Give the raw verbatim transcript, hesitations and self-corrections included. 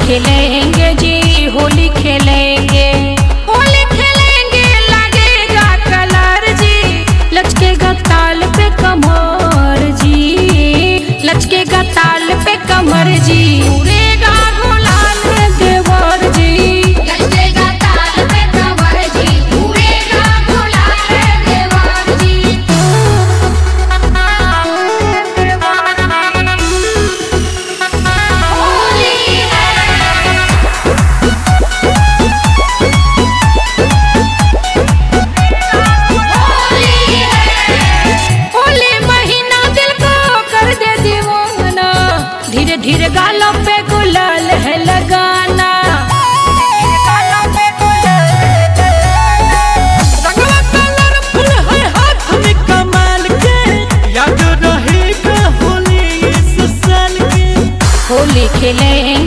खेलेंगे जी होली खेलेंगे, होली खेलेंगे लगेगा कलर जी, लचकेगा ताल पे कमर जी, लचकेगा ताल पे कमर जी, उड़ेगा गुलाल देवर जी, लचकेगा ताल पे कमर जी, उड़ेगा गुलाल देवर जी। धीरे धीरे गालों पे गुलाल है लगाना, रंगवा कलरफुल है हाथ में कमाल के, याद रहेगा होली इस साल के। होली खेलेंगे